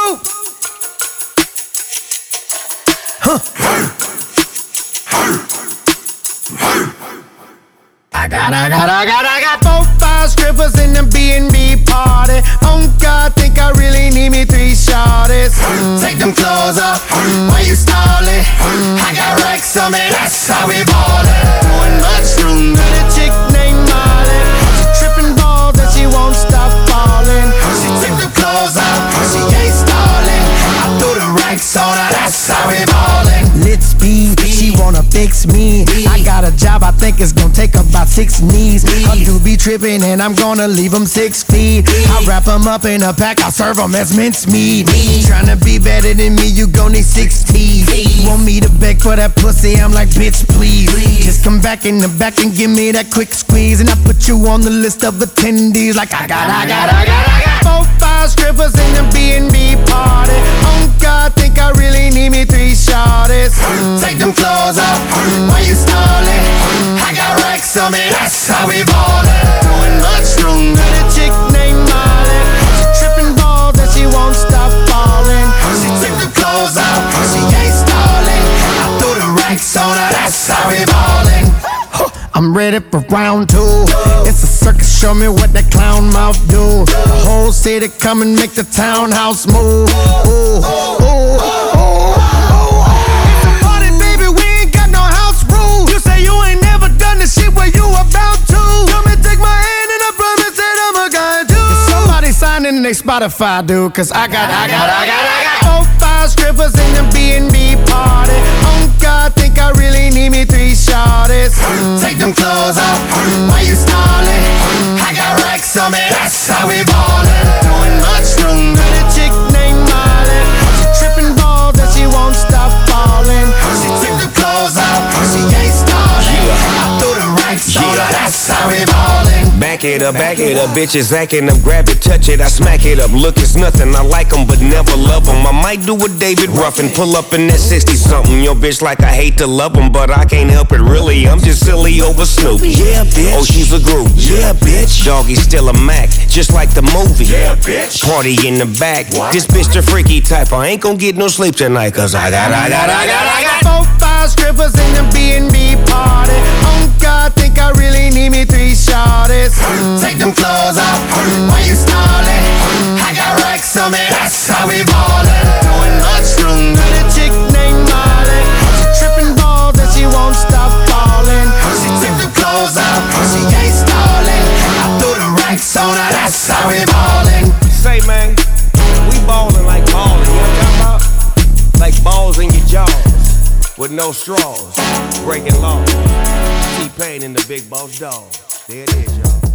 Woo! Huh. I got 4-5 strippers in the B&B party. Oh God, think I really need me 3 shorties. Take them clothes off, why you stallin'? I got racks on me, that's how we ballin'. Doing mushrooms with a chick named Molly. She trippin' balls and she won't stop fallin'. She took the clothes off, she ain't stallin'. I threw the racks on her, that's how we ballin'. Let's speed, she wanna fix me. I got a job I think it's gonna take about 6 knees. A dude be trippin' and I'm gonna leave him 6 feet. I wrap him up in a pack, I serve him as mincemeat. Tryna be better than me, you gon' need 6 teeth. Want me to beg for that pussy, I'm like, bitch, please. Just come back in the back and give me that quick squeeze. And I put you on the list of attendees. Like I got 4-5 strippers in the B&B party. Oh God, think I really need me 3 shorties. Take them clothes off, why you stallin'? I got racks on me, that's how we ballin'. Doing mushrooms with a chick named Molly. She trippin' balls and she won't stop fallin'. She took the clothes off, she ain't stallin'. I threw the racks on her, that's how we ballin'. I'm ready for round 2. It's a circus, show me what that clown mouth do. The whole city come and make the townhouse move. Ooh, ooh, ooh. It's a party, baby, we ain't got no house rules. You say you ain't never done the shit where you about to. Come and take my hand and I promise that I'm a guy too. Somebody sign in their Spotify, dude, cause I got 4-5 strippers in the B&B party. Oh God, think I really need me 3 shorties. Take them clothes off, why you stallin'? I got racks on me, that's how we ballin'. Doing mushrooms with a chick named Molly. She trippin' balls and she won't stop fallin'. She took the clothes off, she ain't stallin'. I threw the racks on her, that's how we ballin'. Back it up, bitches acting up, grab it, touch it, I smack it up. Look, it's nothing, I like them, but never love them. I might do a David Ruffin, pull up in that 60-something. Your bitch like I hate to love them, but I can't help it really. I'm just silly over Snoopy. Yeah, bitch. Oh, she's a groove. Yeah, bitch. Doggy still a Mac, just like the movie. Yeah, bitch. Party in the back. What? This bitch the freaky type. I ain't gon' get no sleep tonight, cause I got 4-5 strippers in the B&B party. Oh God, think I really need me 3 shorties. Take them clothes off, why you stallin'? I got racks on me, that's how we ballin'. Doing mushrooms with a chick named Molly. She trippin' balls and she won't stop fallin'. She took the clothes off, she ain't stallin'. I threw the racks on her, that's how we ballin'. Say, man, we ballin' like ballin', you know what I'm talking about? Like balls in your jaws, with no straws, breaking laws. T-Pain and the Big Boss Dog. There it is, y'all.